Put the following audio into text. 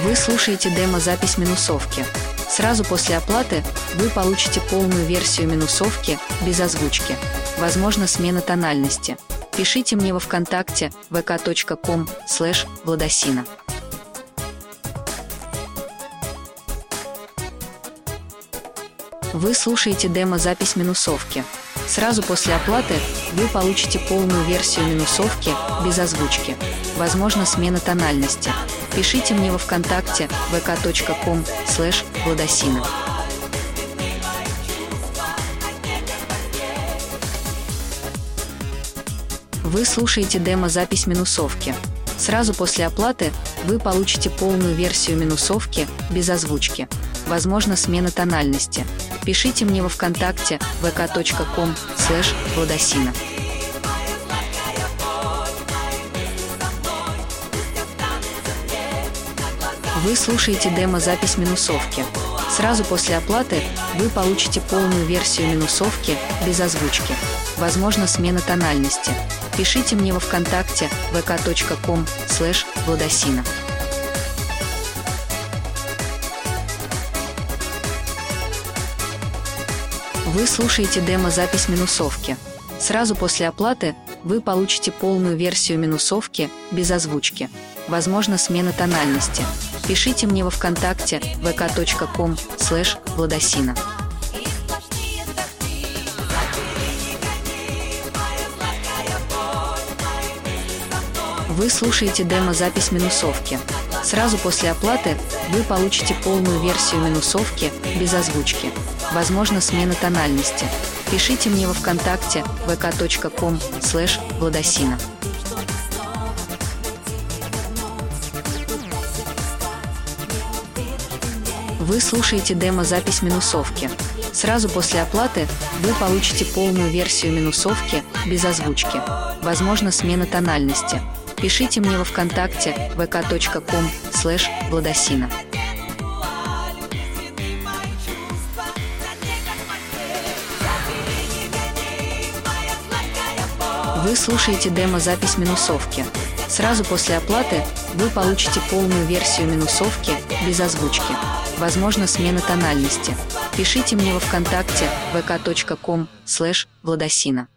Вы слушаете демо-запись минусовки. Сразу после оплаты вы получите полную версию минусовки без озвучки. Возможно, смена тональности. Пишите мне во ВКонтакте vk.com/Владосина. Вы слушаете демо-запись минусовки. Сразу после оплаты вы получите полную версию минусовки без озвучки. Возможно, смена тональности. Пишите мне во ВКонтакте vk.com/Владосина. Вы слушаете демо-запись минусовки. Сразу после оплаты вы получите полную версию минусовки без озвучки. Возможно, смена тональности. Пишите мне во ВКонтакте vk.com/Владосина. Вы слушаете демо-запись минусовки. Сразу после оплаты вы получите полную версию минусовки без озвучки. Возможно, смена тональности. Пишите мне во ВКонтакте vk.com/Владосина. Вы слушаете демо-запись минусовки. Сразу после оплаты вы получите полную версию минусовки без озвучки. Возможно, смена тональности. Пишите мне во ВКонтакте vk.com/Владосина. Вы слушаете демо-запись минусовки. Сразу после оплаты вы получите полную версию минусовки без озвучки. Возможно, смена тональности. Пишите мне во ВКонтакте vk.com/Владосина. Вы слушаете демо-запись минусовки. Сразу после оплаты вы получите полную версию минусовки без озвучки. Возможно, смена тональности. Пишите мне во ВКонтакте vk.com/Владосина. Вы слушаете демо-запись минусовки. Сразу после оплаты вы получите полную версию минусовки без озвучки. Возможно, смена тональности. Пишите мне во ВКонтакте vk.com/Владосина.